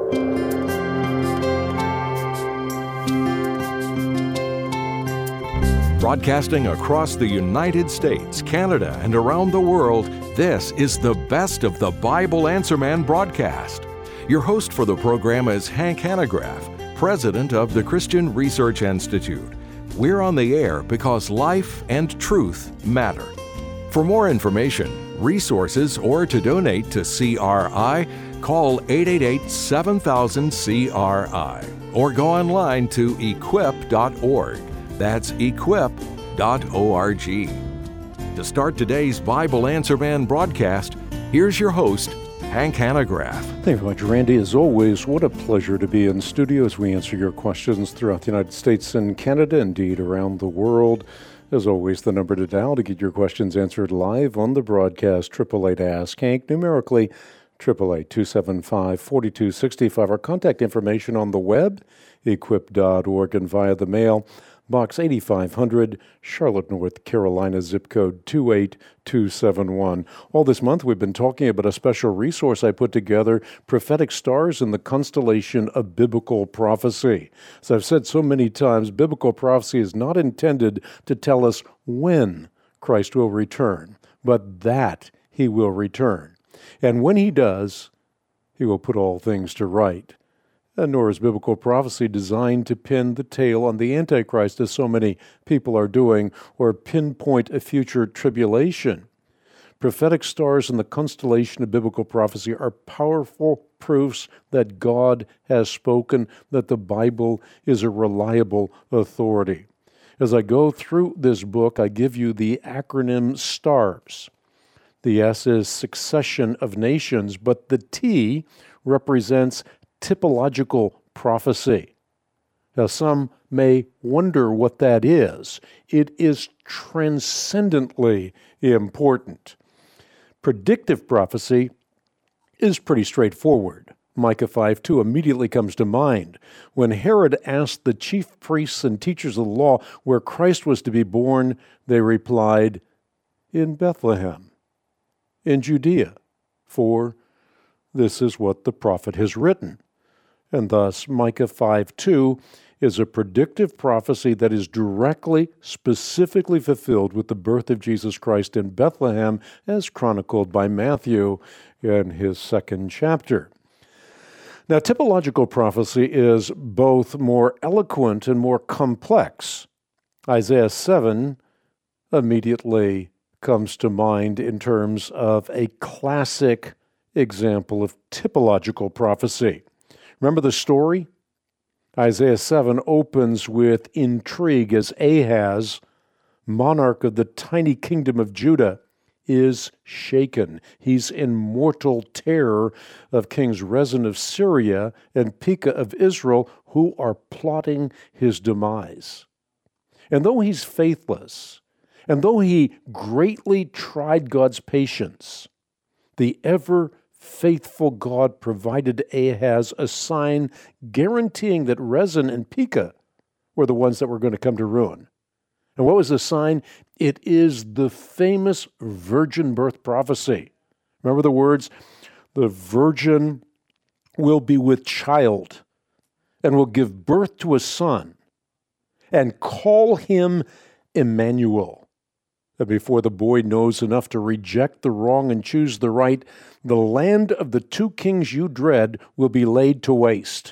Broadcasting across the United States, Canada, and around the world, this is the Best of the Bible Answer Man broadcast. Your host for the program is Hank Hanegraaff, president of the Christian Research Institute. We're on the air because life and truth matter. For more information, resources, or to donate to CRI, call 888-7000-CRI or go online to equip.org. That's equip.org. To start today's Bible Answer Man broadcast, here's your host, Hank Hanegraaff. Thank you very much, Randy. As always, what a pleasure to be in studio as we answer your questions throughout the United States and Canada, indeed around the world. As always, the number to dial to get your questions answered live on the broadcast, 888-ASK-HANK, numerically 888-275-4265. Our contact information on the web, equip.org, and via the mail, Box 8500, Charlotte, North Carolina, zip code 28271. All this month, we've been talking about a special resource I put together, Prophetic Stars in the Constellation of Biblical Prophecy. As I've said so many times, biblical prophecy is not intended to tell us when Christ will return, but that he will return. And when he does, he will put all things to right. And nor is biblical prophecy designed to pin the tail on the Antichrist, as so many people are doing, or pinpoint a future tribulation. Prophetic stars in the constellation of biblical prophecy are powerful proofs that God has spoken, that the Bible is a reliable authority. As I go through this book, I give you the acronym STARS. The S is succession of nations, but the T represents typological prophecy. Now, some may wonder what that is. It is transcendently important. Predictive prophecy is pretty straightforward. Micah 5:2 immediately comes to mind. When Herod asked the chief priests and teachers of the law where Christ was to be born, they replied, "In Bethlehem, in Judea, for this is what the prophet has written." And thus, Micah 5:2 is a predictive prophecy that is directly, specifically fulfilled with the birth of Jesus Christ in Bethlehem, as chronicled by Matthew in his second chapter. Now, typological prophecy is both more eloquent and more complex. Isaiah 7 immediately comes to mind in terms of a classic example of typological prophecy. Remember the story? Isaiah 7 opens with intrigue as Ahaz, monarch of the tiny kingdom of Judah, is shaken. He's in mortal terror of Kings Rezin of Syria and Pekah of Israel, who are plotting his demise. And though he's faithless, and though he greatly tried God's patience, the ever-faithful God provided Ahaz a sign guaranteeing that Rezin and Pekah were the ones that were going to come to ruin. And what was the sign? It is the famous virgin birth prophecy. Remember the words? The virgin will be with child and will give birth to a son and call him Emmanuel. And before the boy knows enough to reject the wrong and choose the right, the land of the two kings you dread will be laid to waste.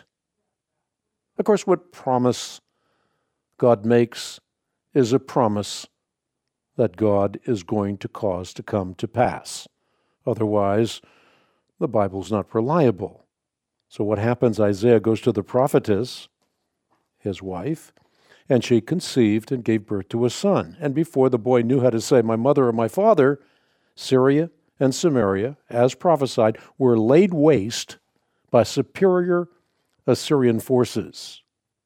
Of course, what promise God makes is a promise that God is going to cause to come to pass. Otherwise, the Bible's not reliable. So what happens? Isaiah goes to the prophetess, his wife, and she conceived and gave birth to a son. And before the boy knew how to say, "My mother or my father," Syria and Samaria, as prophesied, were laid waste by superior Assyrian forces.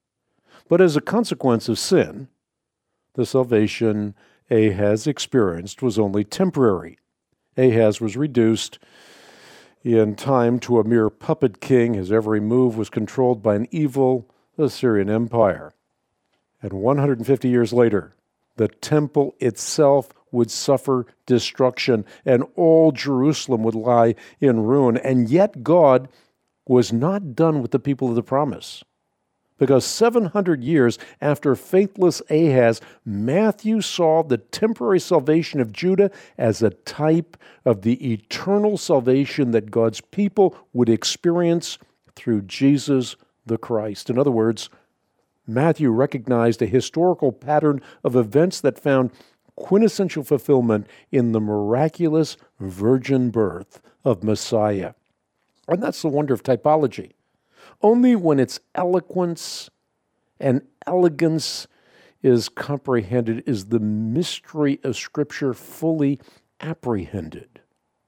But as a consequence of sin, the salvation Ahaz experienced was only temporary. Ahaz was reduced in time to a mere puppet king. His every move was controlled by an evil Assyrian empire. And 150 years later, the temple itself would suffer destruction, and all Jerusalem would lie in ruin. And yet God was not done with the people of the promise. Because 700 years after faithless Ahaz, Matthew saw the temporary salvation of Judah as a type of the eternal salvation that God's people would experience through Jesus the Christ. In other words, Matthew recognized a historical pattern of events that found quintessential fulfillment in the miraculous virgin birth of Messiah. And that's the wonder of typology. Only when its eloquence and elegance is comprehended is the mystery of Scripture fully apprehended.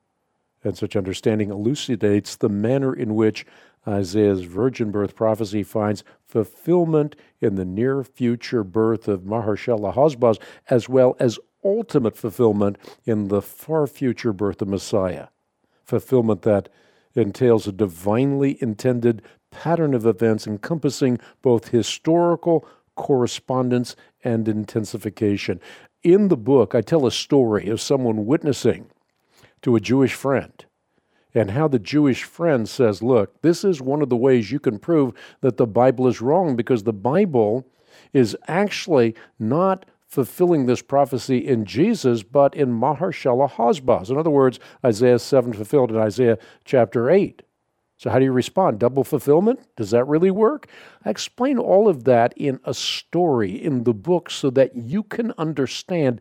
And such understanding elucidates the manner in which Isaiah's virgin birth prophecy finds fulfillment in the near future birth of Maher-shalal-Hash-Baz, as well as ultimate fulfillment in the far future birth of Messiah. Fulfillment that entails a divinely intended pattern of events encompassing both historical correspondence and intensification. In the book, I tell a story of someone witnessing to a Jewish friend and how the Jewish friend says, look, this is one of the ways you can prove that the Bible is wrong, because the Bible is actually not fulfilling this prophecy in Jesus, but in Maher-shalal-Hash-Baz. In other words, Isaiah 7 fulfilled in Isaiah chapter 8. So how do you respond? Double fulfillment? Does that really work? I explain all of that in a story in the book so that you can understand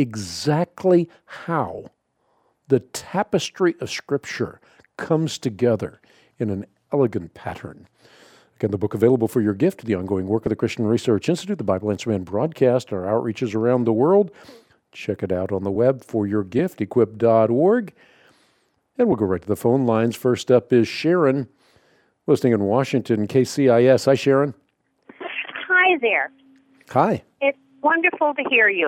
exactly how the tapestry of Scripture comes together in an elegant pattern. Again, the book available for your gift, the ongoing work of the Christian Research Institute, the Bible Answer Man broadcast, our outreaches around the world. Check it out on the web for your gift, equip.org. And we'll go right to the phone lines. First up is Sharon, listening in Washington, KCIS. Hi, Sharon. Hi there. Hi. It's wonderful to hear you.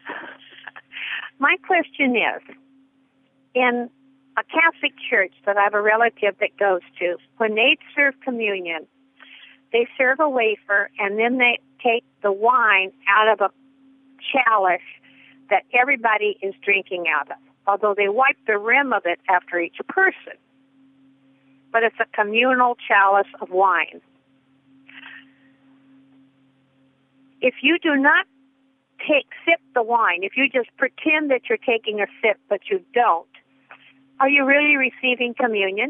My question is, in a Catholic church that I have a relative that goes to, when they serve communion, they serve a wafer, and then they take the wine out of a chalice that everybody is drinking out of, although they wipe the rim of it after each person. But it's a communal chalice of wine. If you do not sip the wine, if you just pretend that you're taking a sip but you don't, are you really receiving communion?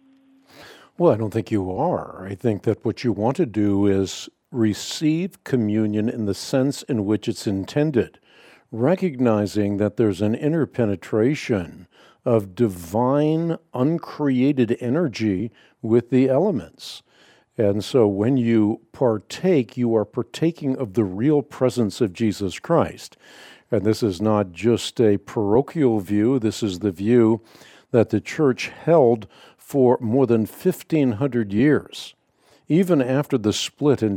Well, I don't think you are. I think that what you want to do is receive communion in the sense in which it's intended, recognizing that there's an interpenetration of divine, uncreated energy with the elements. And so when you partake, you are partaking of the real presence of Jesus Christ. And this is not just a parochial view. This is the view that the church held for more than 1,500 years. Even after the split in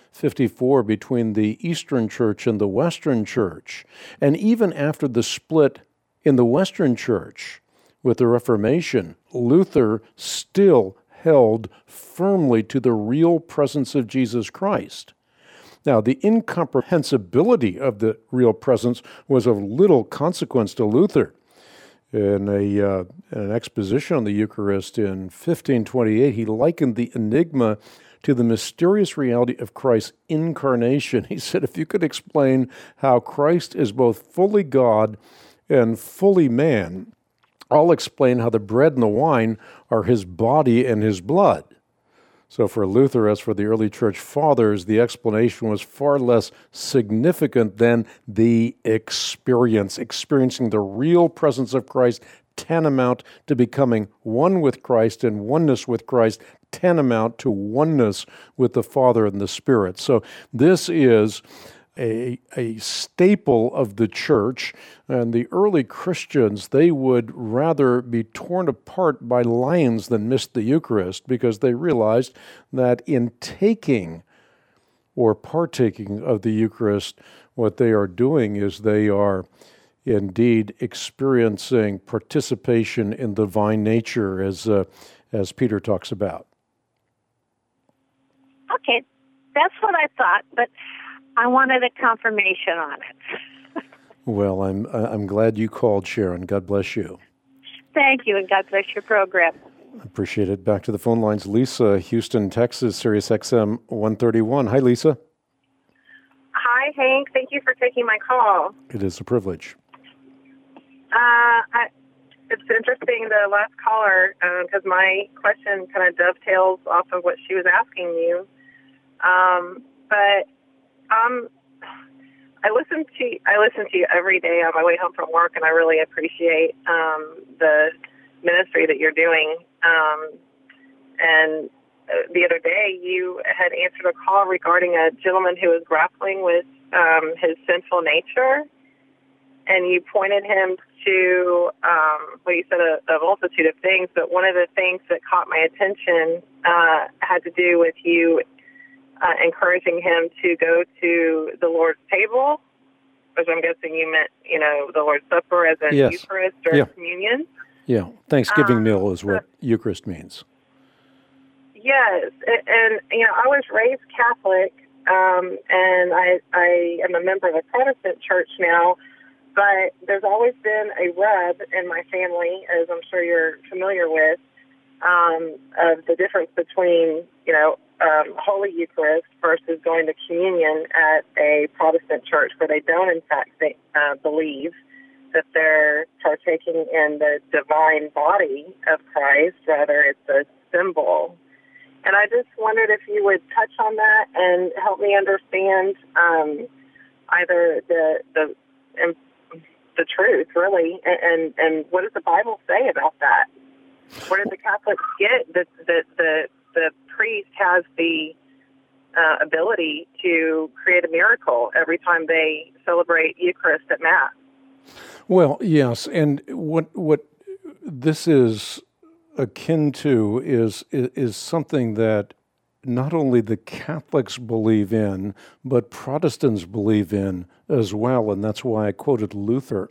1054 between the Eastern Church and the Western Church, and even after the split in the Western Church with the Reformation, Luther still held firmly to the real presence of Jesus Christ. Now, the incomprehensibility of the real presence was of little consequence to Luther. In an exposition on the Eucharist in 1528, he likened the enigma to the mysterious reality of Christ's incarnation. He said, if you could explain how Christ is both fully God and fully man, I'll explain how the bread and the wine are his body and his blood. So for Luther, as for the early church fathers, the explanation was far less significant than the experiencing the real presence of Christ, tantamount to becoming one with Christ, and oneness with Christ, tantamount to oneness with the Father and the Spirit. So this is a staple of the church, and the early Christians, they would rather be torn apart by lions than miss the Eucharist, because they realized that in taking or partaking of the Eucharist, what they are doing is they are indeed experiencing participation in the divine nature, as Peter talks about. Okay, that's what I thought, but I wanted a confirmation on it. Well, I'm glad you called, Sharon. God bless you. Thank you, and God bless your program. Appreciate it. Back to the phone lines. Lisa, Houston, Texas, Sirius XM 131. Hi, Lisa. Hi, Hank. Thank you for taking my call. It is a privilege. It's interesting, the last caller, because my question kind of dovetails off of what she was asking you. But I listen to you every day on my way home from work, and I really appreciate the ministry that you're doing. And the other day, you had answered a call regarding a gentleman who was grappling with his sinful nature, and you pointed him to, you said a multitude of things, but one of the things that caught my attention had to do with you encouraging him to go to the Lord's table, which I'm guessing you meant, the Lord's Supper as in Yes. Eucharist or communion. Yeah, Thanksgiving meal is what Eucharist means. Yes, and I was raised Catholic, and I am a member of a Protestant church now, but there's always been a rub in my family, as I'm sure you're familiar with, of the difference between, Holy Eucharist versus going to communion at a Protestant church where they don't, in fact, believe that they're partaking in the divine body of Christ, rather it's a symbol. And I just wondered if you would touch on that and help me understand either the truth, really, and what does the Bible say about that? Where did the Catholics get that the priest has the ability to create a miracle every time they celebrate Eucharist at Mass? Well, yes, and what this is akin to is something that not only the Catholics believe in, but Protestants believe in as well, and that's why I quoted Luther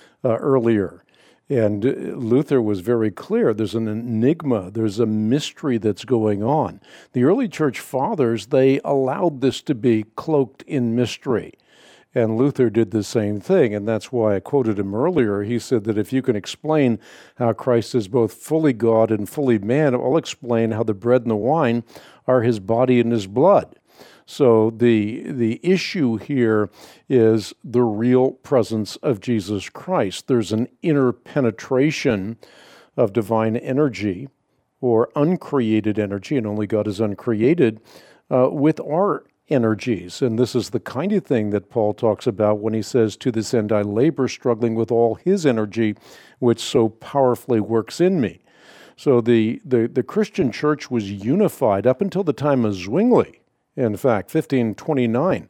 earlier. And Luther was very clear. There's an enigma. There's a mystery that's going on. The early church fathers, they allowed this to be cloaked in mystery. And Luther did the same thing, and that's why I quoted him earlier. He said that if you can explain how Christ is both fully God and fully man, I'll explain how the bread and the wine are his body and his blood. So the issue here is the real presence of Jesus Christ. There's an inner penetration of divine energy or uncreated energy, and only God is uncreated, with our energies. And this is the kind of thing that Paul talks about when he says, "To this end I labor, struggling with all his energy, which so powerfully works in me." So the Christian church was unified up until the time of Zwingli, in fact, 1529,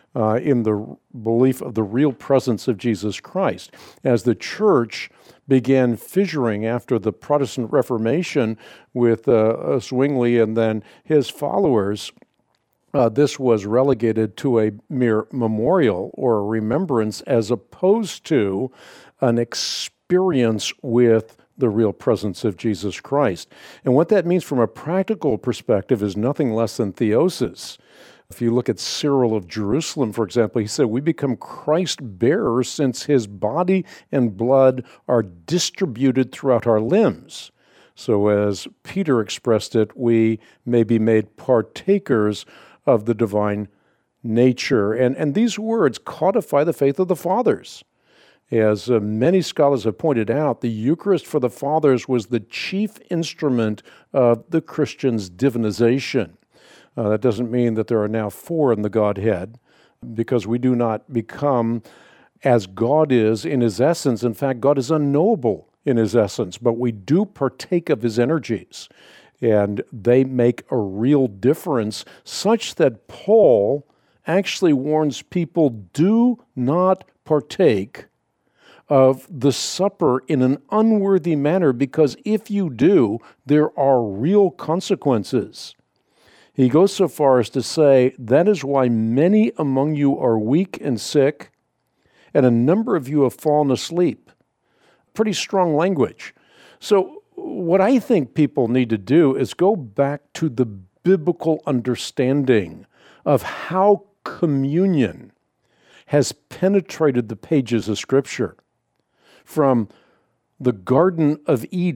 in the belief of the real presence of Jesus Christ. As the church began fissuring after the Protestant Reformation with Zwingli and then his followers, this was relegated to a mere memorial or a remembrance as opposed to an experience with the real presence of Jesus Christ. And what that means from a practical perspective is nothing less than theosis. If you look at Cyril of Jerusalem, for example, he said, we become Christ bearers since his body and blood are distributed throughout our limbs. So as Peter expressed it, we may be made partakers of the divine nature. And these words codify the faith of the fathers. As many scholars have pointed out, the Eucharist for the fathers was the chief instrument of the Christians' divinization. That doesn't mean that there are now four in the Godhead, because we do not become as God is in his essence. In fact, God is unknowable in his essence, but we do partake of his energies. And they make a real difference, such that Paul actually warns people, do not partake of the supper in an unworthy manner, because if you do, there are real consequences. He goes so far as to say, that is why many among you are weak and sick, and a number of you have fallen asleep. Pretty strong language. So what I think people need to do is go back to the biblical understanding of how communion has penetrated the pages of Scripture. From the Garden of Eden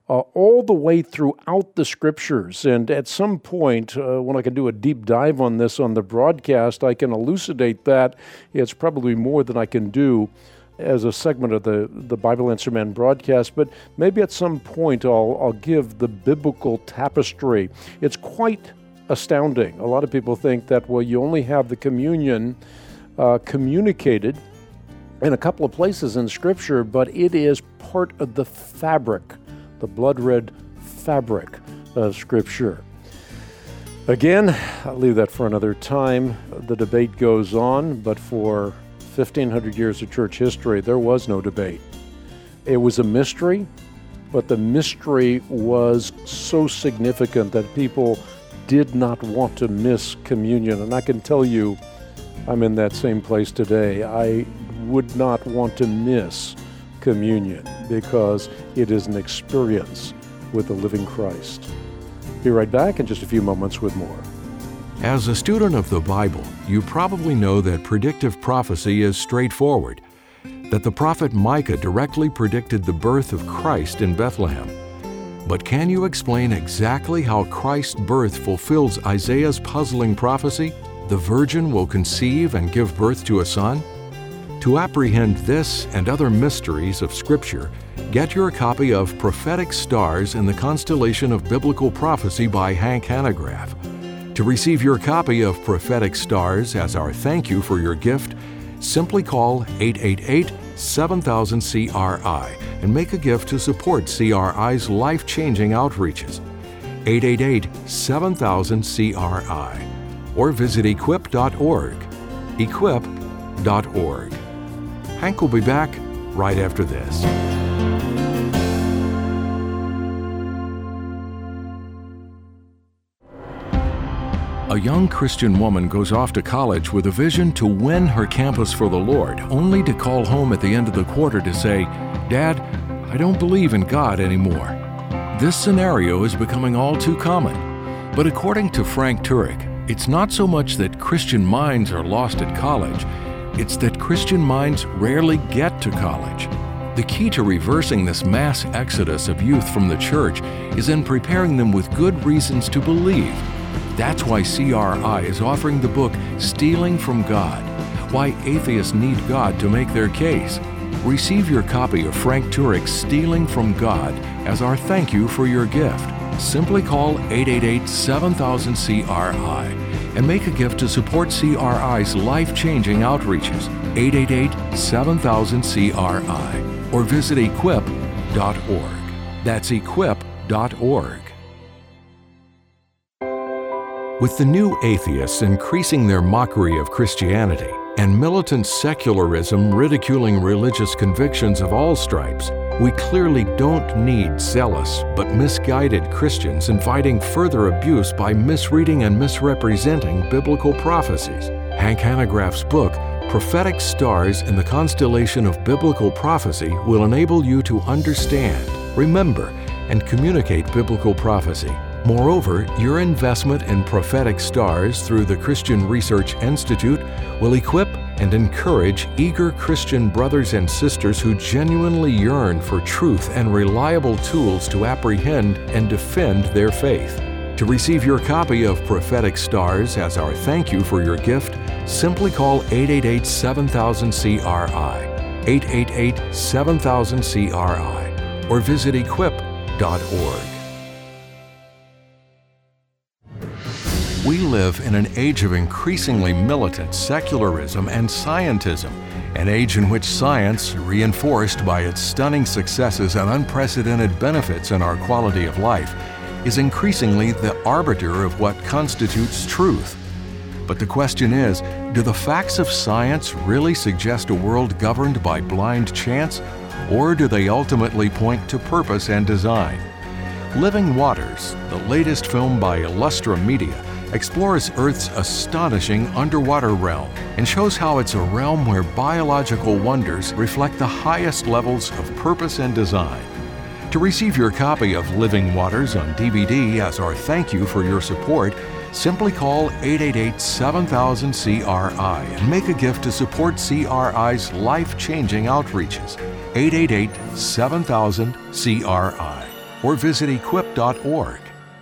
all the way throughout the Scriptures. And at some point, when I can do a deep dive on this on the broadcast, I can elucidate that. It's probably more than I can do as a segment of the Bible Answer Man broadcast, but maybe at some point I'll give the biblical tapestry. It's quite astounding. A lot of people think that, well, you only have the communion communicated in a couple of places in Scripture, but it is part of the fabric, the blood-red fabric of Scripture. Again, I'll leave that for another time. The debate goes on, but for 1,500 years of church history, there was no debate. It was a mystery, but the mystery was so significant that people did not want to miss communion. And I can tell you, I'm in that same place today. I would not want to miss communion because it is an experience with the living Christ. Be right back in just a few moments with more. As a student of the Bible, you probably know that predictive prophecy is straightforward, that the prophet Micah directly predicted the birth of Christ in Bethlehem. But can you explain exactly how Christ's birth fulfills Isaiah's puzzling prophecy? The virgin will conceive and give birth to a son? To apprehend this and other mysteries of Scripture, get your copy of Prophetic Stars in the Constellation of Biblical Prophecy by Hank Hanegraaff. To receive your copy of Prophetic Stars as our thank you for your gift, simply call 888-7000-CRI and make a gift to support CRI's life-changing outreaches. 888-7000-CRI or visit equip.org. equip.org. Hank will be back right after this. A young Christian woman goes off to college with a vision to win her campus for the Lord, only to call home at the end of the quarter to say, "Dad, I don't believe in God anymore." This scenario is becoming all too common. But according to Frank Turek, it's not so much that Christian minds are lost at college, it's that Christian minds rarely get to college. The key to reversing this mass exodus of youth from the church is in preparing them with good reasons to believe. That's why CRI is offering the book Stealing from God, Why Atheists Need God to Make Their Case. Receive your copy of Frank Turek's Stealing from God as our thank you for your gift. Simply call 888-7000-CRI and make a gift to support CRI's life-changing outreaches, 888-7000-CRI, or visit equip.org. That's equip.org. With the new atheists increasing their mockery of Christianity and militant secularism ridiculing religious convictions of all stripes, we clearly don't need zealous but misguided Christians inviting further abuse by misreading and misrepresenting biblical prophecies. Hank Hanegraaff's book, Prophetic Stars in the Constellation of Biblical Prophecy, will enable you to understand, remember, and communicate biblical prophecy. Moreover, your investment in Prophetic Stars through the Christian Research Institute will equip and encourage eager Christian brothers and sisters who genuinely yearn for truth and reliable tools to apprehend and defend their faith. To receive your copy of Prophetic Stars as our thank you for your gift, simply call 888-7000-CRI, 888-7000-CRI, or visit equip.org. We live in an age of increasingly militant secularism and scientism, an age in which science, reinforced by its stunning successes and unprecedented benefits in our quality of life, is increasingly the arbiter of what constitutes truth. But the question is, do the facts of science really suggest a world governed by blind chance, or do they ultimately point to purpose and design? Living Waters, the latest film by Illustra Media, explores Earth's astonishing underwater realm and shows how it's a realm where biological wonders reflect the highest levels of purpose and design. To receive your copy of Living Waters on DVD as our thank you for your support, simply call 888-7000-CRI and make a gift to support CRI's life-changing outreaches. 888-7000-CRI. or visit equip.org.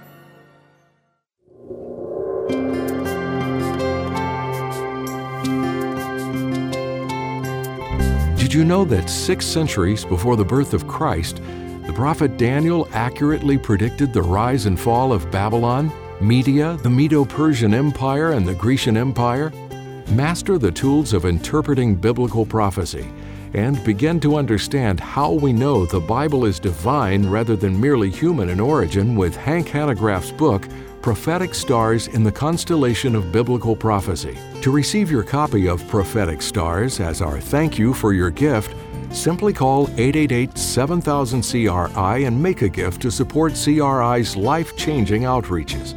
Did you know that 6 centuries before the birth of Christ, the prophet Daniel accurately predicted the rise and fall of Babylon, Media, the Medo-Persian Empire, and the Grecian Empire? Master the tools of interpreting biblical prophecy and begin to understand how we know the Bible is divine rather than merely human in origin with Hank Hanegraaff's book, Prophetic Stars in the Constellation of Biblical Prophecy. To receive your copy of Prophetic Stars as our thank you for your gift, simply call 888-7000-CRI and make a gift to support CRI's life-changing outreaches.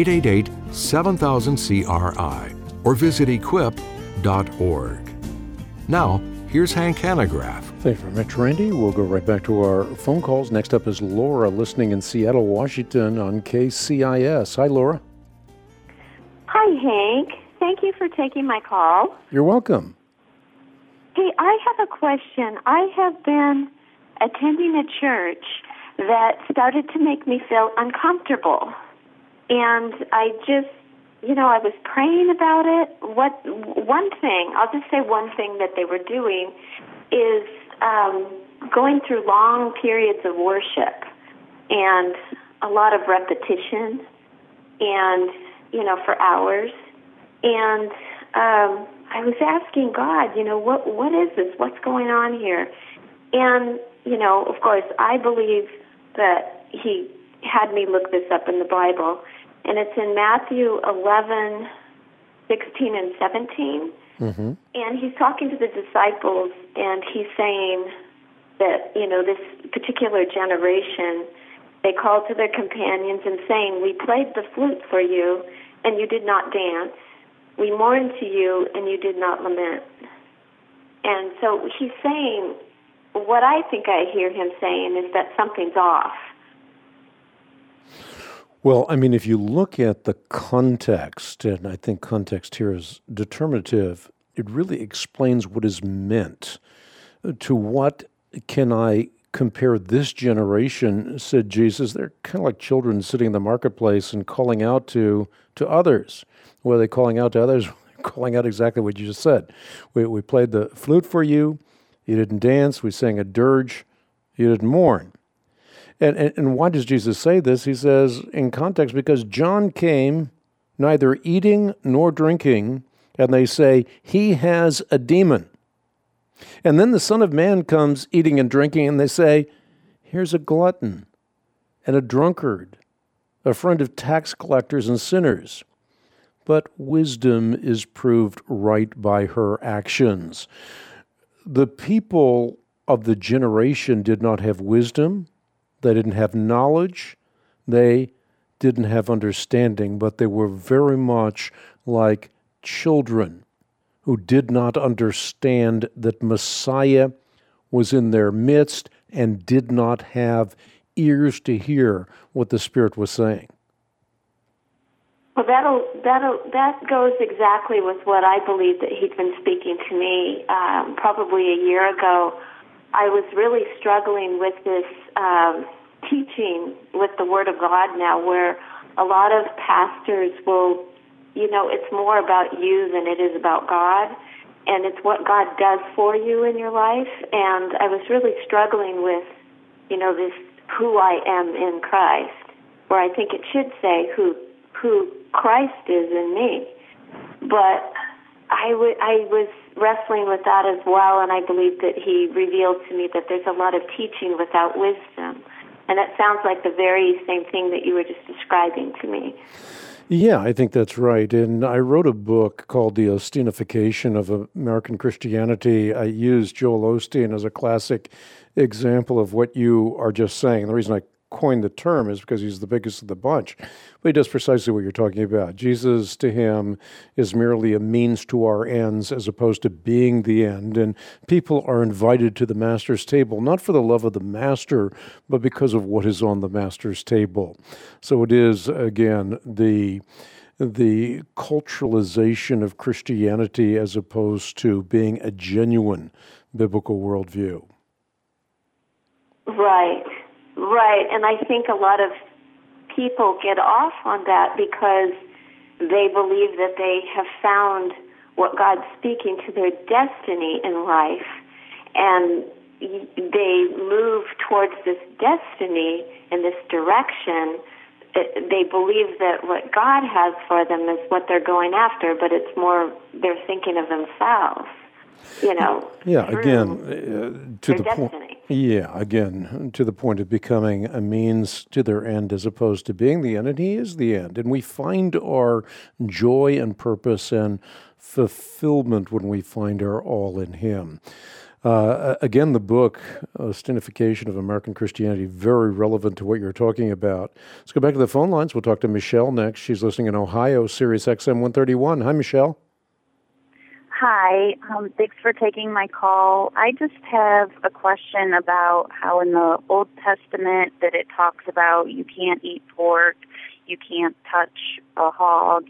888-7000-CRI or visit equip.org. Now, here's Hank Hanegraaff. Thank you very much, Randy. We'll go right back to our phone calls. Next up is Laura, listening in Seattle, Washington on KCIS. Hi, Laura. Hi, Hank. Thank you for taking my call. You're welcome. Hey, I have a question. I have been attending a church that started to make me feel uncomfortable. And I just, I was praying about it. I'll just say one thing that they were doing is going through long periods of worship and a lot of repetition and, for hours. And I was asking God, what is this? What's going on here? And, of course, I believe that He had me look this up in the Bible. And it's in Matthew 11, 16, and 17. Mm-hmm. And He's talking to the disciples, and He's saying that, this particular generation, they called to their companions and saying, "We played the flute for you, and you did not dance. We mourned to you, and you did not lament." And so He's saying, what I think I hear Him saying is that something's off. Well, if you look at the context, and I think context here is determinative, it really explains what is meant. To what can I compare this generation, said Jesus. They're kind of like children sitting in the marketplace and calling out to others. What are they calling out to others? Calling out exactly what you just said. We played the flute for you. You didn't dance. We sang a dirge. You didn't mourn. And why does Jesus say this? He says, in context, because John came neither eating nor drinking, and they say, he has a demon. And then the Son of Man comes eating and drinking, and they say, here's a glutton and a drunkard, a friend of tax collectors and sinners. But wisdom is proved right by her actions. The people of the generation did not have wisdom. They didn't have knowledge. They didn't have understanding, but they were very much like children who did not understand that Messiah was in their midst and did not have ears to hear what the Spirit was saying. Well, that goes exactly with what I believe that He'd been speaking to me probably a year ago. I was really struggling with this teaching with the Word of God now, where a lot of pastors will, it's more about you than it is about God, and it's what God does for you in your life. And I was really struggling with, this who I am in Christ, where I think it should say who Christ is in me. But I was wrestling with that as well, and I believe that He revealed to me that there's a lot of teaching without wisdom. And that sounds like the very same thing that you were just describing to me. Yeah, I think that's right. And I wrote a book called The Osteinification of American Christianity. I used Joel Osteen as a classic example of what you are just saying. The reason I coined the term is because he's the biggest of the bunch. But he does precisely what you're talking about. Jesus, to him, is merely a means to our ends as opposed to being the end. And people are invited to the Master's table, not for the love of the Master, but because of what is on the Master's table. So it is, again, the culturalization of Christianity as opposed to being a genuine biblical worldview. Right. Right, and I think a lot of people get off on that because they believe that they have found what God's speaking to their destiny in life, and they move towards this destiny in this direction. They believe that what God has for them is what they're going after, but it's more they're thinking of themselves, Yeah, again, to the point. Yeah, again, to the point of becoming a means to their end as opposed to being the end, and He is the end. And we find our joy and purpose and fulfillment when we find our all in Him. Again, the book, Ostentification of American Christianity, very relevant to what you're talking about. Let's go back to the phone lines. We'll talk to Michelle next. She's listening in Ohio, Sirius XM 131. Hi, Michelle. Hi. Thanks for taking my call. I just have a question about how in the Old Testament that it talks about you can't eat pork, you can't touch a hog,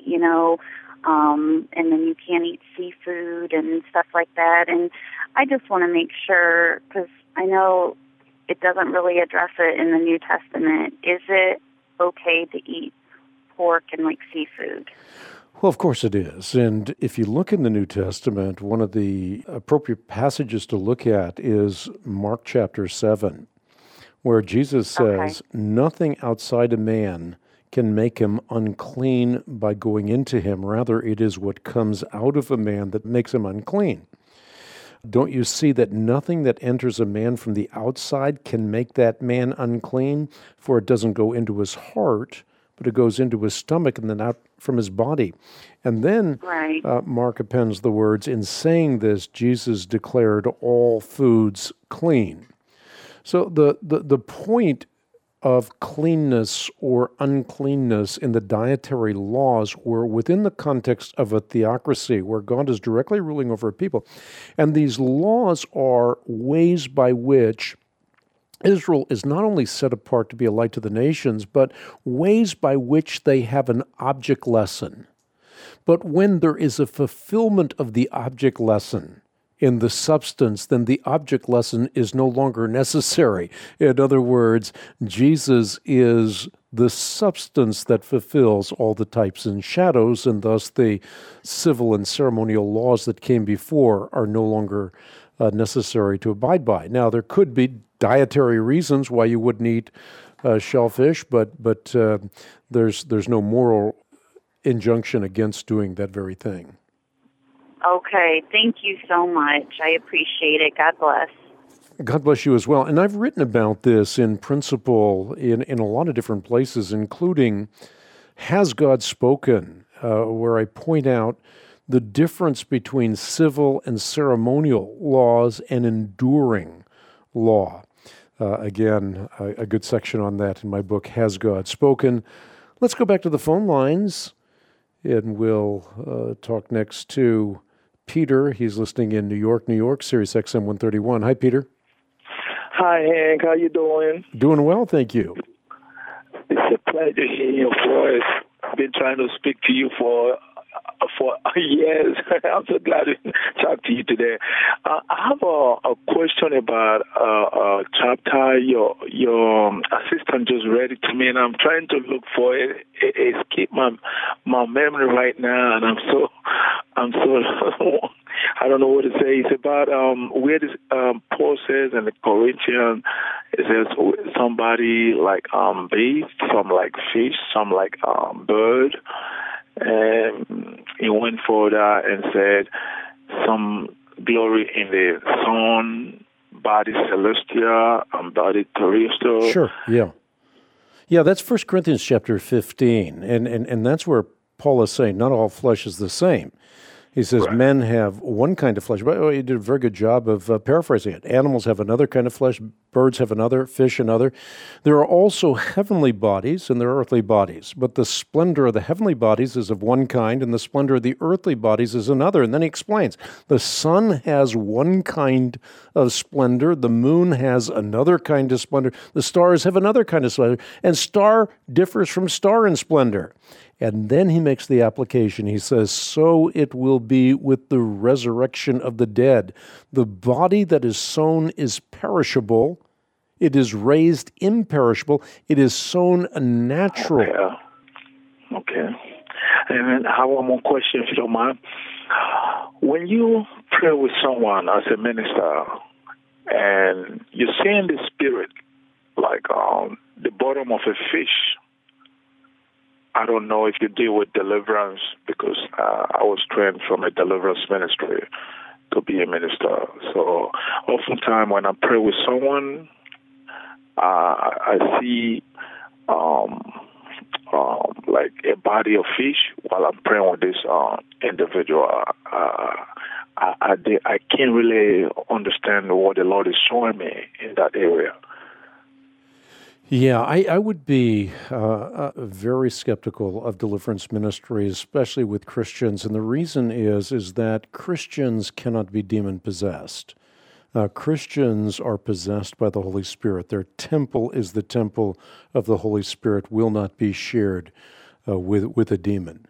and then you can't eat seafood and stuff like that. And I just want to make sure, because I know it doesn't really address it in the New Testament. Is it okay to eat pork and seafood? Well, of course it is. And if you look in the New Testament, one of the appropriate passages to look at is Mark chapter 7, where Jesus says, nothing outside a man can make him unclean by going into him. Rather, it is what comes out of a man that makes him unclean. Don't you see that nothing that enters a man from the outside can make that man unclean? For it doesn't go into his heart, but it goes into his stomach and then out from his body. And then Mark appends the words, in saying this, Jesus declared all foods clean. So the point of cleanness or uncleanness in the dietary laws were within the context of a theocracy where God is directly ruling over a people. And these laws are ways by which Israel is not only set apart to be a light to the nations, but ways by which they have an object lesson. But when there is a fulfillment of the object lesson in the substance, then the object lesson is no longer necessary. In other words, Jesus is the substance that fulfills all the types and shadows, and thus the civil and ceremonial laws that came before are no longer necessary to abide by. Now, there could be dietary reasons why you wouldn't eat shellfish, but there's no moral injunction against doing that very thing. Okay, thank you so much. I appreciate it. God bless. God bless you as well. And I've written about this in principle in a lot of different places, including Has God Spoken, where I point out the difference between civil and ceremonial laws and enduring law. Again, a good section on that in my book, Has God Spoken? Let's go back to the phone lines, and we'll talk next to Peter. He's listening in New York, Sirius XM 131. Hi, Peter. Hi, Hank. How you doing? Doing well, thank you. It's a pleasure hearing your voice. I've been trying to speak to you for years. I'm so glad to talk to you today. I have a question about a chapter your assistant just read it to me, and I'm trying to look for it. It escaped my memory right now, and I'm so I don't know what to say. It's about where this Paul says in the Corinthians, it says somebody like beef, some like fish, some like bird. And he went further and said some glory in the sun, body celestial, and body terrestrial. Sure, yeah. Yeah, that's 1 Corinthians chapter 15, and that's where Paul is saying not all flesh is the same. He says men have one kind of flesh. But he did a very good job of paraphrasing it. Animals have another kind of flesh. Birds have another. Fish another. There are also heavenly bodies and there are earthly bodies. But the splendor of the heavenly bodies is of one kind, and the splendor of the earthly bodies is another. And then he explains, the sun has one kind of splendor. The moon has another kind of splendor. The stars have another kind of splendor. And star differs from star in splendor. And then he makes the application. He says, so it will be with the resurrection of the dead. The body that is sown is perishable, It is raised imperishable. It is sown natural. Yeah. Okay. And then I have one more question, if you don't mind. When you pray with someone as a minister, and you see in the spirit, like the bottom of a fish, I don't know if you deal with deliverance, because I was trained from a deliverance ministry to be a minister. So oftentimes when I pray with someone, I see like a body of fish while I'm praying with this individual. I can't really understand what the Lord is showing me in that area. Yeah, I would be very skeptical of deliverance ministries, especially with Christians. And the reason is that Christians cannot be demon-possessed. Christians are possessed by the Holy Spirit. Their temple is the temple of the Holy Spirit, will not be shared with a demon.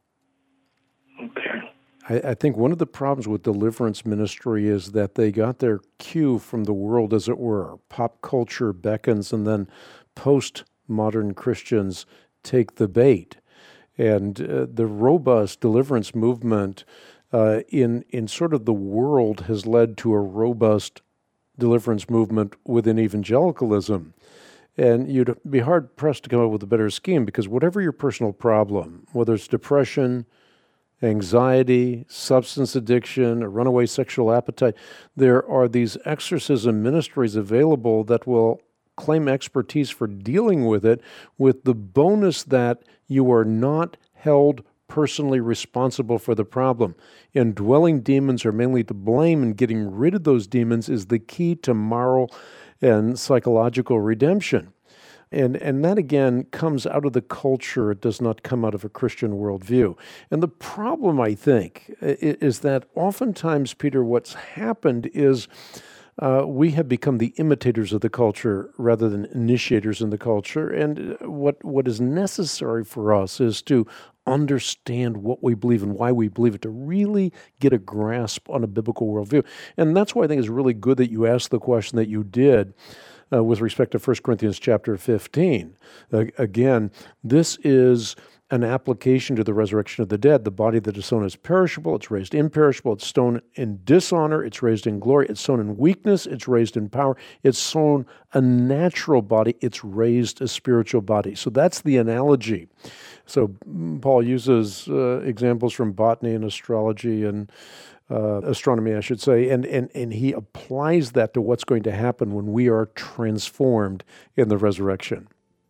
Okay. I think one of the problems with deliverance ministry is that they got their cue from the world, as it were. Pop culture beckons, and then postmodern Christians take the bait. And the robust deliverance movement in sort of the world has led to a robust deliverance movement within evangelicalism. And you'd be hard-pressed to come up with a better scheme, because whatever your personal problem, whether it's depression, anxiety, substance addiction, a runaway sexual appetite, there are these exorcism ministries available that will claim expertise for dealing with it, with the bonus that you are not held personally responsible for the problem. Indwelling demons are mainly to blame, and getting rid of those demons is the key to moral and psychological redemption. And that, again, comes out of the culture. It does not come out of a Christian worldview. And the problem, I think, is that oftentimes, Peter, what's happened is we have become the imitators of the culture rather than initiators in the culture. And what is necessary for us is to understand what we believe and why we believe it, to really get a grasp on a biblical worldview. And that's why I think it's really good that you asked the question that you did with respect to 1 Corinthians chapter 15. Again, this is an application to the resurrection of the dead. The body that is sown is perishable, it's raised imperishable, it's sown in dishonor, it's raised in glory, it's sown in weakness, it's raised in power, it's sown a natural body, it's raised a spiritual body. So that's the analogy. So Paul uses examples from botany and astrology and astronomy, I should say, and he applies that to what's going to happen when we are transformed in the resurrection.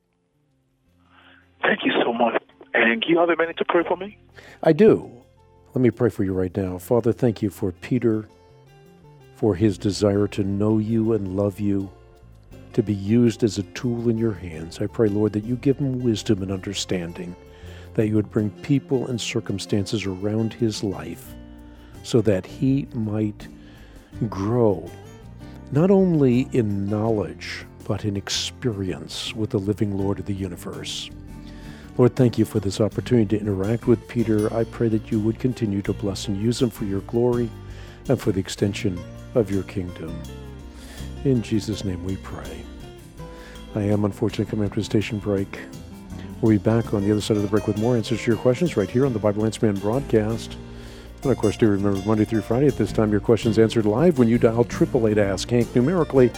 Thank you so much. And do you have a minute to pray for me? I do. Let me pray for you right now. Father, thank you for Peter, for his desire to know you and love you, to be used as a tool in your hands. I pray, Lord, that you give him wisdom and understanding, that you would bring people and circumstances around his life so that he might grow, not only in knowledge, but in experience with the living Lord of the universe. Lord, thank you for this opportunity to interact with Peter. I pray that you would continue to bless and use him for your glory and for the extension of your kingdom. In Jesus' name we pray. I am unfortunately coming after the station break. We'll be back on the other side of the break with more answers to your questions right here on the Bible Answer Man broadcast. And of course, do remember Monday through Friday at this time, your questions answered live when you dial 888-ASK-HANK, numerically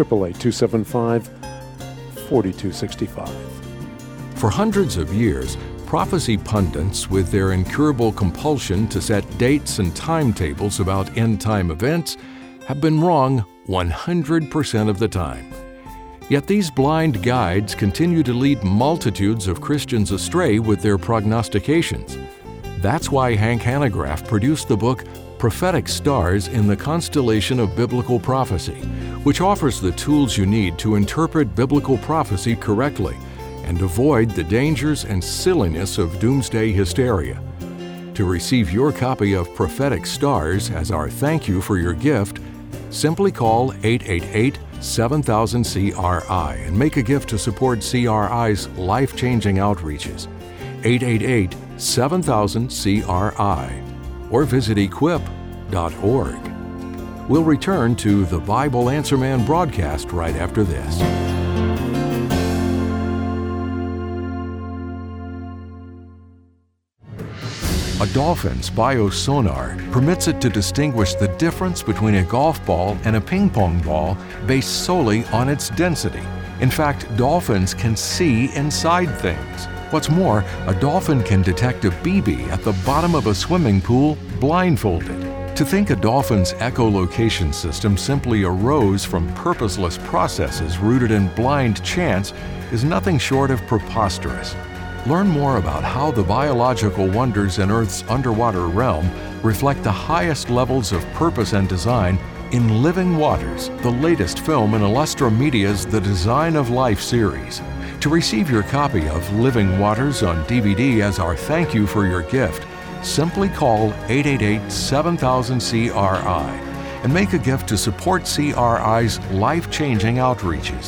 888-275-4265. For hundreds of years, prophecy pundits, with their incurable compulsion to set dates and timetables about end-time events, have been wrong 100% of the time. Yet these blind guides continue to lead multitudes of Christians astray with their prognostications. That's why Hank Hanegraaff produced the book Prophetic Stars in the Constellation of Biblical Prophecy, which offers the tools you need to interpret biblical prophecy correctly and avoid the dangers and silliness of doomsday hysteria. To receive your copy of Prophetic Stars as our thank you for your gift, simply call 888-7000-CRI and make a gift to support CRI's life-changing outreaches. 888-7000-CRI or visit equip.org. We'll return to the Bible Answer Man broadcast right after this. A dolphin's biosonar permits it to distinguish the difference between a golf ball and a ping pong ball based solely on its density. In fact, dolphins can see inside things. What's more, a dolphin can detect a BB at the bottom of a swimming pool blindfolded. To think a dolphin's echolocation system simply arose from purposeless processes rooted in blind chance is nothing short of preposterous. Learn more about how the biological wonders in Earth's underwater realm reflect the highest levels of purpose and design in Living Waters, the latest film in Illustra Media's The Design of Life series. To receive your copy of Living Waters on DVD as our thank you for your gift, simply call 888-7000-CRI and make a gift to support CRI's life-changing outreaches.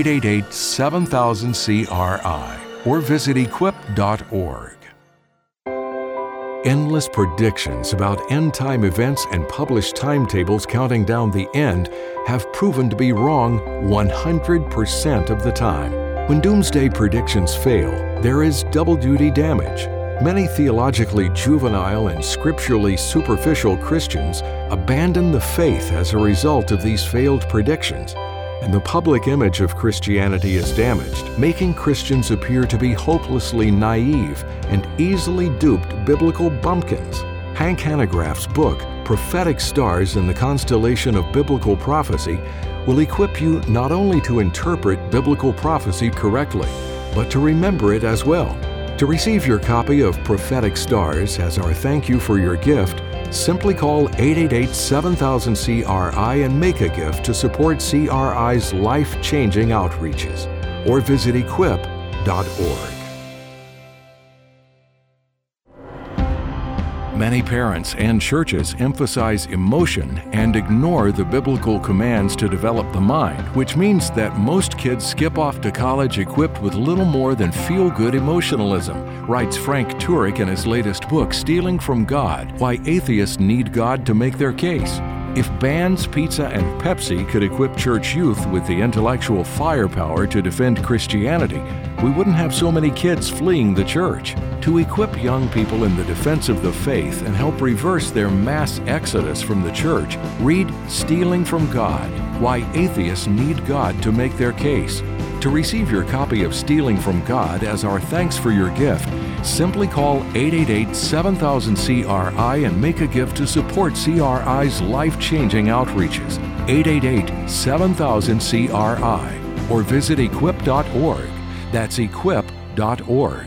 888-7000-CRI. Or visit equip.org. Endless predictions about end-time events and published timetables counting down the end have proven to be wrong 100% of the time. When doomsday predictions fail, there is double-duty damage. Many theologically juvenile and scripturally superficial Christians abandon the faith as a result of these failed predictions, and the public image of Christianity is damaged, making Christians appear to be hopelessly naive and easily duped biblical bumpkins. Hank Hanegraaff's book, Prophetic Stars in the Constellation of Biblical Prophecy, will equip you not only to interpret biblical prophecy correctly, but to remember it as well. To receive your copy of Prophetic Stars as our thank you for your gift, simply call 888-7000-CRI and make a gift to support CRI's life-changing outreaches, or visit equip.org. Many parents and churches emphasize emotion and ignore the biblical commands to develop the mind, which means that most kids skip off to college equipped with little more than feel-good emotionalism, writes Frank Turek in his latest book, Stealing from God: Why Atheists Need God to Make Their Case. If bands, pizza, and Pepsi could equip church youth with the intellectual firepower to defend Christianity, we wouldn't have so many kids fleeing the church. To equip young people in the defense of the faith and help reverse their mass exodus from the church, read Stealing from God: Why Atheists Need God to Make Their Case. To receive your copy of Stealing from God as our thanks for your gift, simply call 888-7000-CRI and make a gift to support CRI's life-changing outreaches. 888-7000-CRI. Or visit equip.org. That's equip.org.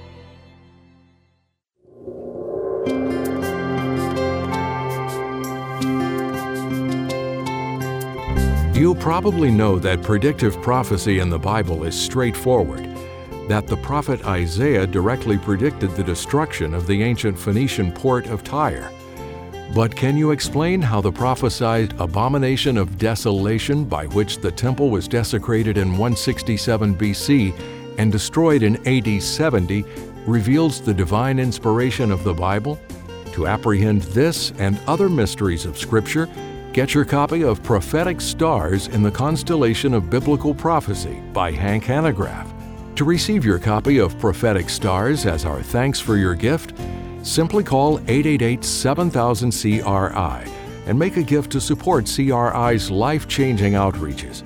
You probably know that predictive prophecy in the Bible is straightforward, that the prophet Isaiah directly predicted the destruction of the ancient Phoenician port of Tyre. But can you explain how the prophesied abomination of desolation by which the temple was desecrated in 167 BC and destroyed in AD 70 reveals the divine inspiration of the Bible? To apprehend this and other mysteries of Scripture, get your copy of Prophetic Stars in the Constellation of Biblical Prophecy by Hank Hanegraaff. To receive your copy of Prophetic Stars as our thanks for your gift, simply call 888-7000-CRI and make a gift to support CRI's life-changing outreaches.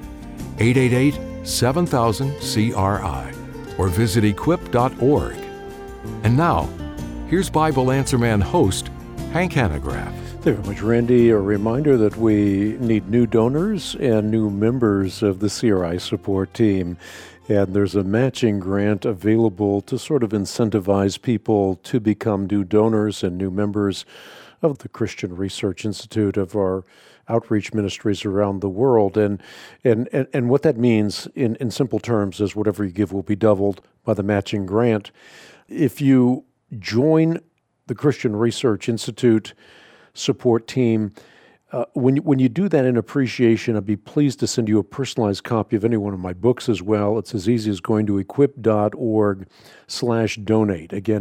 888-7000-CRI or visit equip.org. And now, here's Bible Answer Man host Hank Hanegraaff. Thank you very much, Randy. A reminder that we need new donors and new members of the CRI support team. And there's a matching grant available to sort of incentivize people to become new donors and new members of the Christian Research Institute, of our outreach ministries around the world. And what that means in simple terms is whatever you give will be doubled by the matching grant. If you join the Christian Research Institute support team, When you do that in appreciation, I'd be pleased to send you a personalized copy of any one of my books as well. It's as easy as going to equip.org/donate. Again,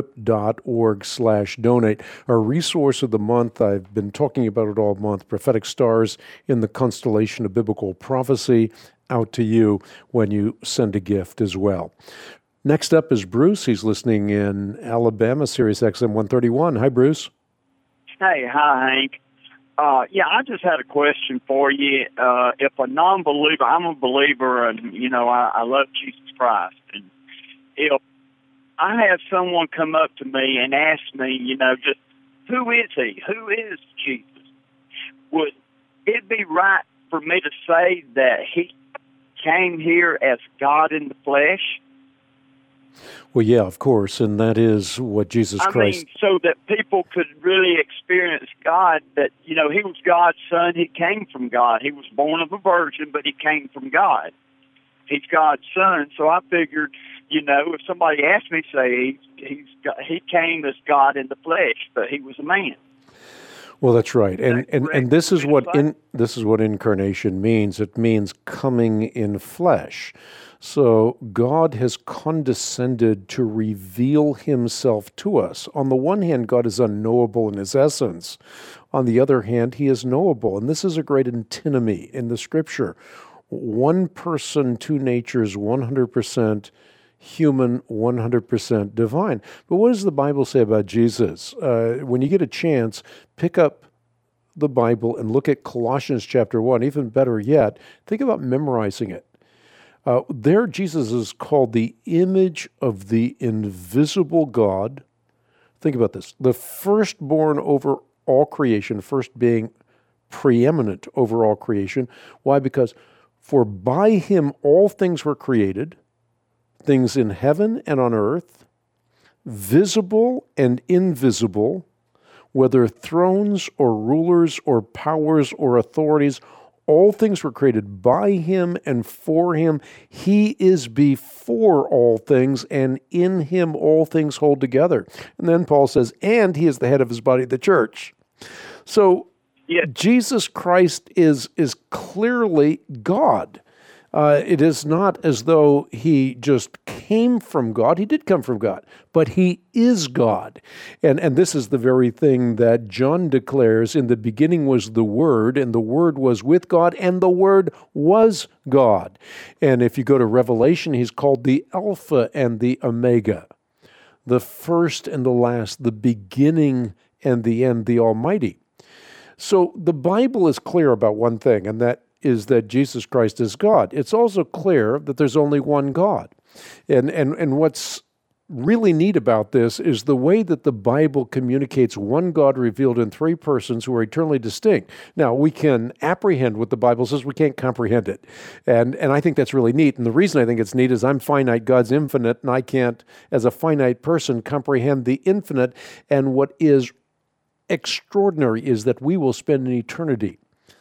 equip.org/donate. Our resource of the month, I've been talking about it all month, Prophetic Stars in the Constellation of Biblical Prophecy, out to you when you send a gift as well. Next up is Bruce. He's listening in Alabama, Sirius XM 131. Hi, Bruce. Hey, hi, Hank. I just had a question for you. If a non-believer, I'm a believer, and I love Jesus Christ, and if I have someone come up to me and ask me, just who is he? Who is Jesus? Would it be right for me to say that he came here as God in the flesh? Well, yeah, of course, and that is what Jesus Christ... so that people could really experience God, that, he was God's son, he came from God. He was born of a virgin, but he came from God. He's God's son, so I figured, if somebody asked me, say, he came as God in the flesh, but he was a man. Well, that's right, and this is what incarnation means. It means coming in flesh. So God has condescended to reveal himself to us. On the one hand, God is unknowable in his essence. On the other hand, he is knowable. And this is a great antinomy in the Scripture. One person, two natures, 100% human, 100% divine. But what does the Bible say about Jesus? When you get a chance, pick up the Bible and look at Colossians chapter 1. Even better yet, think about memorizing it. There, Jesus is called the image of the invisible God. Think about this. The firstborn over all creation, first being preeminent over all creation. Why? Because for by him all things were created, things in heaven and on earth, visible and invisible, whether thrones or rulers or powers or authorities, all things were created by him and for him. He is before all things, and in him all things hold together. And then Paul says, and he is the head of his body, the church. So Jesus Christ is clearly God. It is not as though he just came from God. He did come from God, but he is God. And this is the very thing that John declares, in the beginning was the Word, and the Word was with God, and the Word was God. And if you go to Revelation, he's called the Alpha and the Omega, the first and the last, the beginning and the end, the Almighty. So the Bible is clear about one thing, and that is that Jesus Christ is God. It's also clear that there's only one God. And what's really neat about this is the way that the Bible communicates one God revealed in three persons who are eternally distinct. Now, we can apprehend what the Bible says, we can't comprehend it. And I think that's really neat. And the reason I think it's neat is I'm finite, God's infinite, and I can't, as a finite person, comprehend the infinite. And what is extraordinary is that we will spend an eternity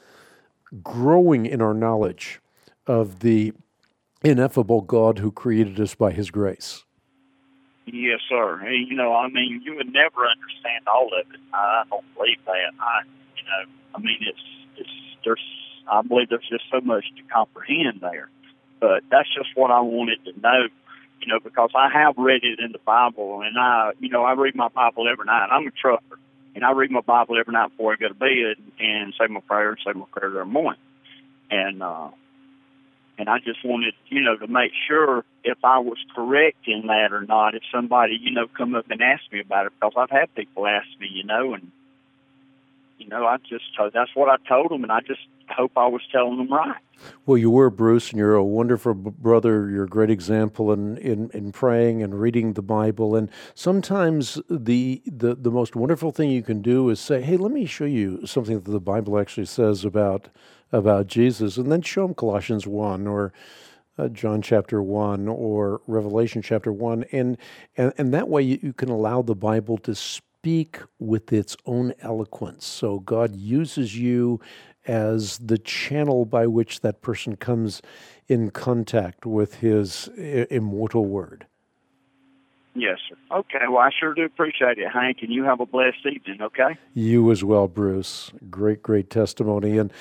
growing in our knowledge of the ineffable God who created us by his grace. Yes, sir. Hey, you would never understand all of it. I don't believe that. I believe there's just so much to comprehend there. But that's just what I wanted to know, because I have read it in the Bible, and I read my Bible every night. I'm a trucker. And I read my Bible every night before I go to bed and say my prayer every morning. And I just wanted, to make sure if I was correct in that or not, if somebody, come up and ask me about it, because I've had people ask me, and, that's what I told them, and I just hope I was telling them right. Well, you were, Bruce, and you're a wonderful brother. You're a great example in praying and reading the Bible. And sometimes the most wonderful thing you can do is say, hey, let me show you something that the Bible actually says about Jesus, and then show them Colossians 1 or John chapter 1 or Revelation chapter 1. And that way you can allow the Bible to speak with its own eloquence. So God uses you as the channel by which that person comes in contact with his immortal word. Yes, sir. Okay, well, I sure do appreciate it, Hank, and you have a blessed evening, okay? You as well, Bruce. Great testimony. And,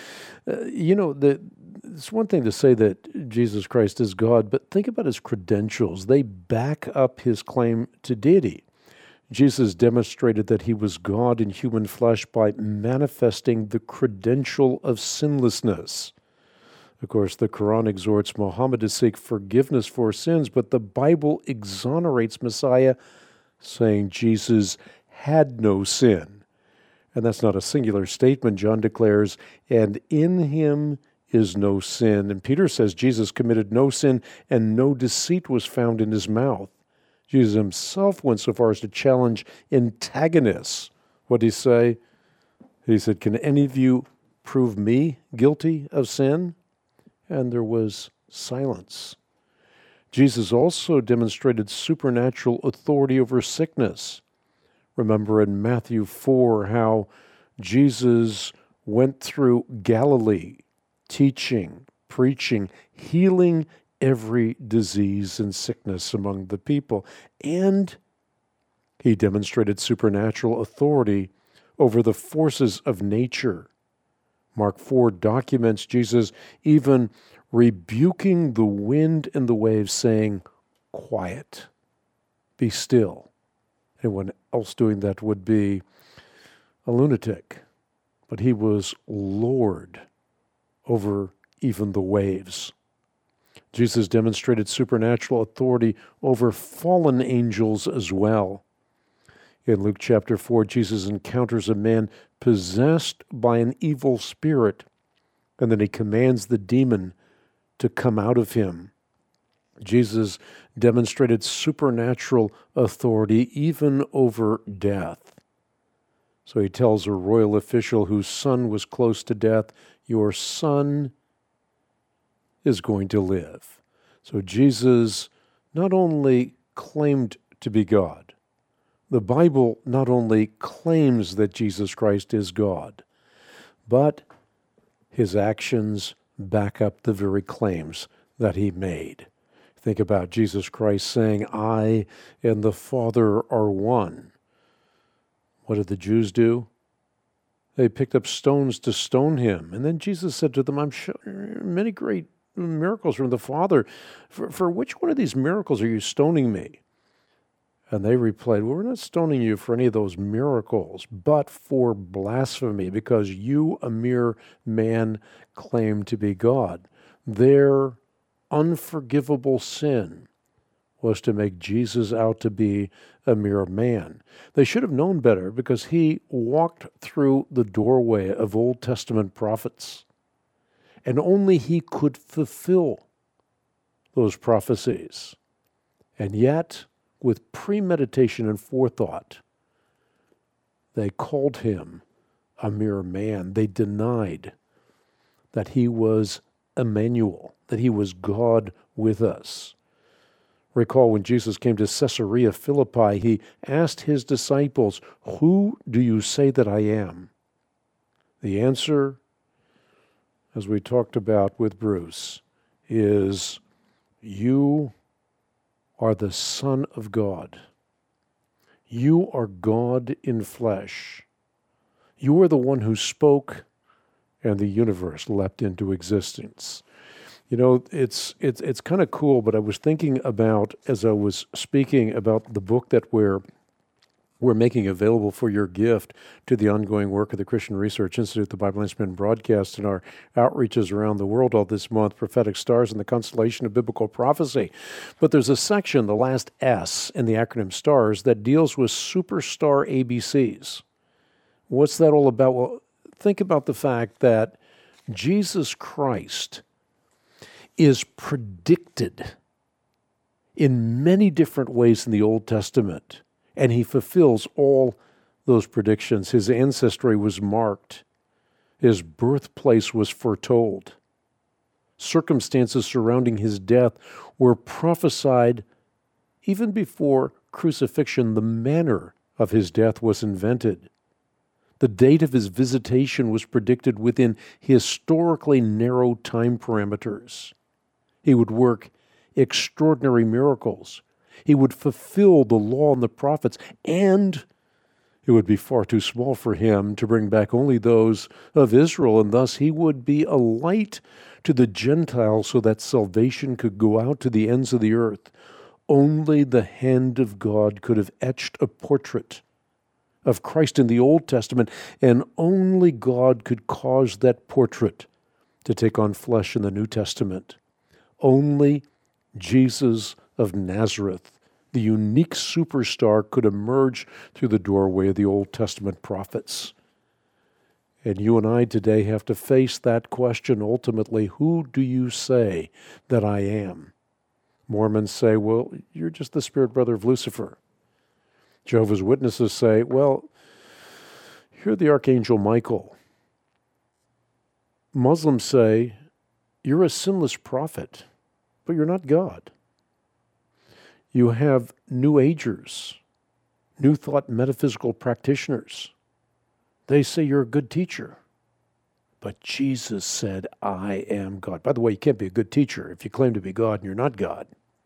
it's one thing to say that Jesus Christ is God, but think about his credentials. They back up his claim to deity. Jesus demonstrated that he was God in human flesh by manifesting the credential of sinlessness. Of course, the Quran exhorts Muhammad to seek forgiveness for sins, but the Bible exonerates Messiah, saying Jesus had no sin. And that's not a singular statement. John declares, and in him is no sin. And Peter says Jesus committed no sin and no deceit was found in his mouth. Jesus himself went so far as to challenge antagonists. What did he say? He said, can any of you prove me guilty of sin? And there was silence. Jesus also demonstrated supernatural authority over sickness. Remember in Matthew 4 how Jesus went through Galilee, teaching, preaching, healing every disease and sickness among the people. And he demonstrated supernatural authority over the forces of nature. Mark 4 documents Jesus even rebuking the wind and the waves, saying, quiet, be still. Anyone else doing that would be a lunatic. But he was Lord over even the waves. Jesus demonstrated supernatural authority over fallen angels as well. In Luke chapter 4, Jesus encounters a man possessed by an evil spirit, and then he commands the demon to come out of him. Jesus demonstrated supernatural authority even over death. So he tells a royal official whose son was close to death, your son is going to live. So Jesus not only claimed to be God, the Bible not only claims that Jesus Christ is God, but his actions back up the very claims that he made. Think about Jesus Christ saying, I and the Father are one. What did the Jews do? They picked up stones to stone him. And then Jesus said to them, I'm showing many great miracles from the Father. For which one of these miracles are you stoning me? And they replied, well, we're not stoning you for any of those miracles, but for blasphemy, because you, a mere man, claim to be God. Their unforgivable sin was to make Jesus out to be a mere man. They should have known better, because he walked through the doorway of Old Testament prophets, and only he could fulfill those prophecies. And yet, with premeditation and forethought, they called him a mere man. They denied that he was Emmanuel, that he was God with us. Recall when Jesus came to Caesarea Philippi, he asked his disciples, who do you say that I am? The answer, as we talked about with Bruce, is you are the Son of God. You are God in flesh. You are the one who spoke, and the universe leapt into existence. You know, it's kind of cool, but I was thinking about, as I was speaking about the book that we're making available for your gift to the ongoing work of the Christian Research Institute, the Bible Answer Man broadcast, and our outreaches around the world all this month, Prophetic Stars and the Constellation of Biblical Prophecy. But there's a section, the last S in the acronym STARS, that deals with superstar ABCs. What's that all about? Well, think about the fact that Jesus Christ is predicted in many different ways in the Old Testament, and he fulfills all those predictions. His ancestry was marked. His birthplace was foretold. Circumstances surrounding his death were prophesied even before crucifixion. The manner of his death was invented. The date of his visitation was predicted within historically narrow time parameters. He would work extraordinary miracles. He would fulfill the law and the prophets, and it would be far too small for him to bring back only those of Israel, and thus he would be a light to the Gentiles so that salvation could go out to the ends of the earth. Only the hand of God could have etched a portrait of Christ in the Old Testament, and only God could cause that portrait to take on flesh in the New Testament. Only Jesus of Nazareth, the unique superstar, could emerge through the doorway of the Old Testament prophets. And you and I today have to face that question ultimately: who do you say that I am? Mormons say, well, you're just the spirit brother of Lucifer. Jehovah's Witnesses say, well, you're the Archangel Michael. Muslims say, you're a sinless prophet, but you're not God. You have New Agers, New Thought metaphysical practitioners. They say you're a good teacher. But Jesus said, I am God. By the way, you can't be a good teacher if you claim to be God and you're not God.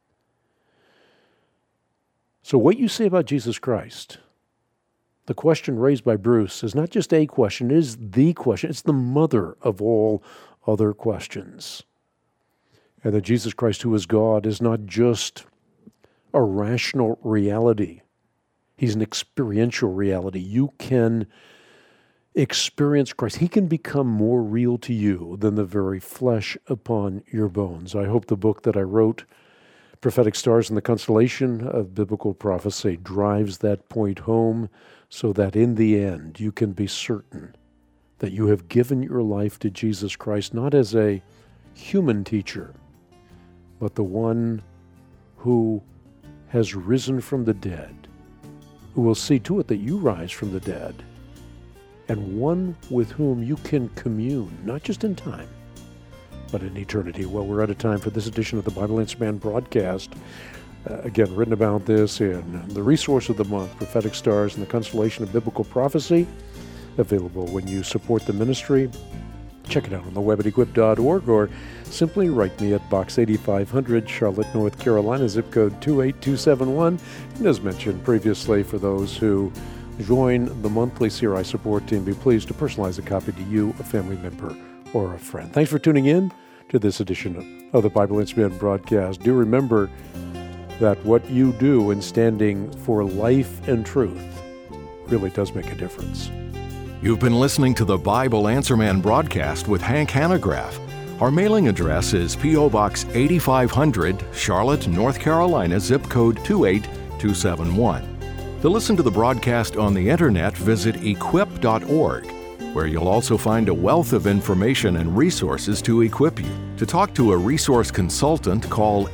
So what you say about Jesus Christ, the question raised by Bruce, is not just a question, it is the question. It's the mother of all other questions. And that Jesus Christ, who is God, is not just a rational reality. He's an experiential reality. You can experience Christ. He can become more real to you than the very flesh upon your bones. I hope the book that I wrote, Prophetic Stars in the Constellation of Biblical Prophecy, drives that point home so that in the end you can be certain that you have given your life to Jesus Christ, not as a human teacher, but the one who has risen from the dead, who will see to it that you rise from the dead, and one with whom you can commune, not just in time, but in eternity. Well, we're out of time for this edition of the Bible Answer Man broadcast. Again, written about this in the resource of the month, Prophetic Stars in the Constellation of Biblical Prophecy, available when you support the ministry. Check it out on the web at equip.org, or simply write me at Box 8500, Charlotte, North Carolina, zip code 28271. And as mentioned previously, for those who join the monthly CRI support team, be pleased to personalize a copy to you, a family member, or a friend. Thanks for tuning in to this edition of the Bible Answer Man broadcast. Do remember that what you do in standing for life and truth really does make a difference. You've been listening to the Bible Answer Man broadcast with Hank Hanegraaff. Our mailing address is P.O. Box 8500, Charlotte, North Carolina, zip code 28271. To listen to the broadcast on the internet, visit equip.org, where you'll also find a wealth of information and resources to equip you. To talk to a resource consultant, call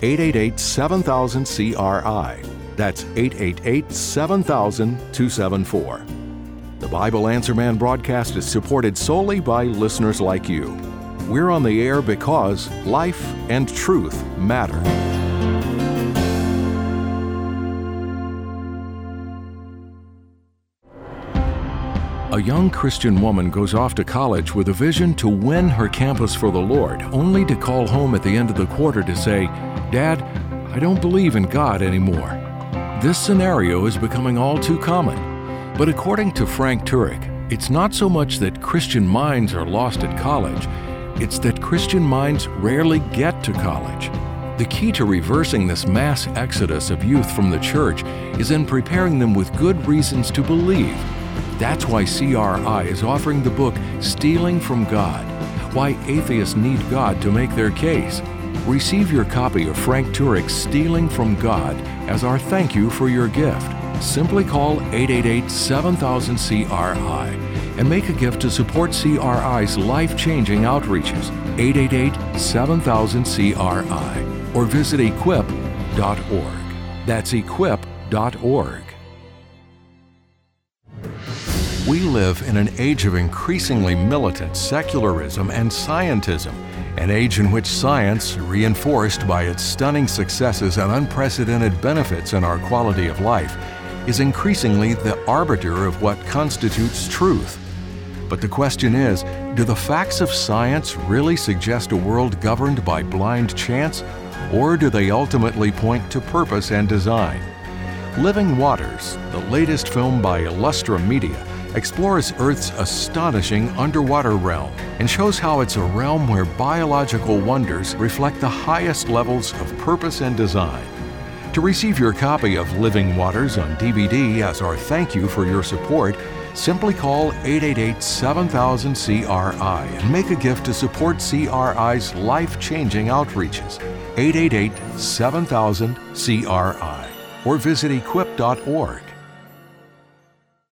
888-7000-CRI. That's 888-7000-274. The Bible Answer Man broadcast is supported solely by listeners like you. We're on the air because life and truth matter. A young Christian woman goes off to college with a vision to win her campus for the Lord, only to call home at the end of the quarter to say, "Dad, I don't believe in God anymore." This scenario is becoming all too common. But according to Frank Turek, it's not so much that Christian minds are lost at college, it's that Christian minds rarely get to college. The key to reversing this mass exodus of youth from the church is in preparing them with good reasons to believe. That's why CRI is offering the book Stealing from God, Why Atheists Need God to Make Their Case. Receive your copy of Frank Turek's Stealing from God as our thank you for your gift. Simply call 888-7000-CRI and make a gift to support CRI's life-changing outreaches, 888-7000-CRI, or visit equip.org. That's equip.org. We live in an age of increasingly militant secularism and scientism, an age in which science, reinforced by its stunning successes and unprecedented benefits in our quality of life, is increasingly the arbiter of what constitutes truth. But the question is, do the facts of science really suggest a world governed by blind chance, or do they ultimately point to purpose and design? Living Waters, the latest film by Illustra Media, explores Earth's astonishing underwater realm and shows how it's a realm where biological wonders reflect the highest levels of purpose and design. To receive your copy of Living Waters on DVD as our thank you for your support, simply call 888-7000-CRI and make a gift to support CRI's life-changing outreaches. 888-7000-CRI or visit equip.org.